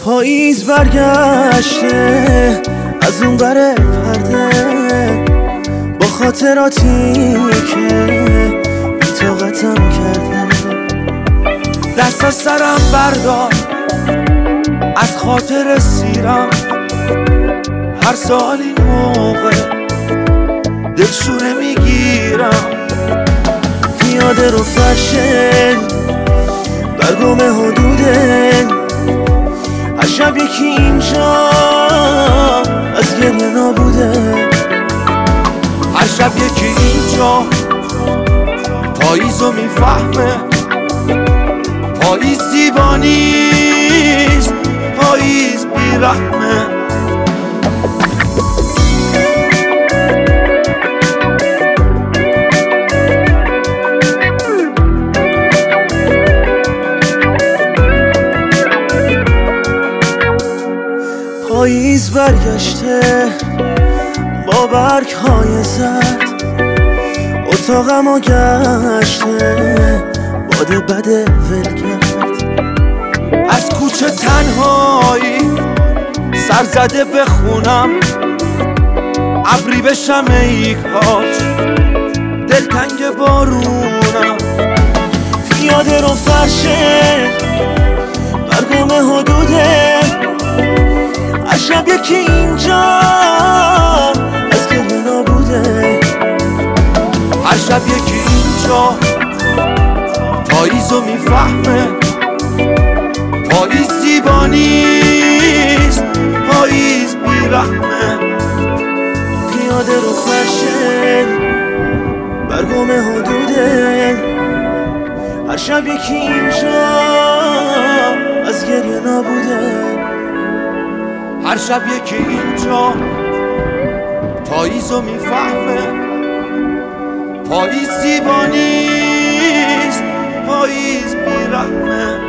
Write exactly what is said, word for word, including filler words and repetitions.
پاییز برگشته از اون ور پرده، با خاطراتی که بی‌طاقتم کرده. دست از سرم بردار از خاطر سیرم، هر سال این موقع دلشوره میگیرم. پیاده رو فرشه برگم حدوده، هر شب یکی اینجا از گریه نابوده. هر شب یکی اینجا پاییزو میفهمه، پاییز زیبانیست، پاییز بیرحمه. پاییز برگشته با برگ های زرد، اتاقمو گشته باد بده ول کرد. از کوچه تنهایی سر زده بخونم، ابری بشم ای کاش دلتنگ بارونم. پیاده رو فرشه برگم حدوده، هر شب یکی اینجا از گریه نابوده. هر شب یکی اینجا پاییزو میفهمه، پاییز زیبانیست، پاییز بیرحمه. پیاده رو فرشه برگم حدوده، هر شب یکی اینجا از گریه نابوده. هر شب یکی اینجا پاییزو میفهمه، پاییز زیبانیست، پاییز بیرحمه.